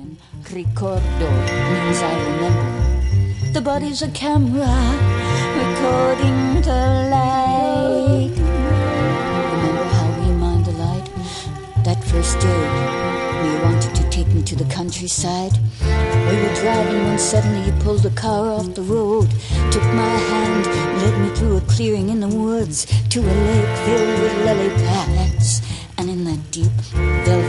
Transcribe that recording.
Italian. Ricordo means I remember. The body's a camera recording the light. Remember how we mined the light? That first day, you wanted to take me to the countryside. We were driving when suddenly you pulled the car off the road, took my hand, led me through a clearing in the woods to a lake filled with lily pads. And in that deep, velvet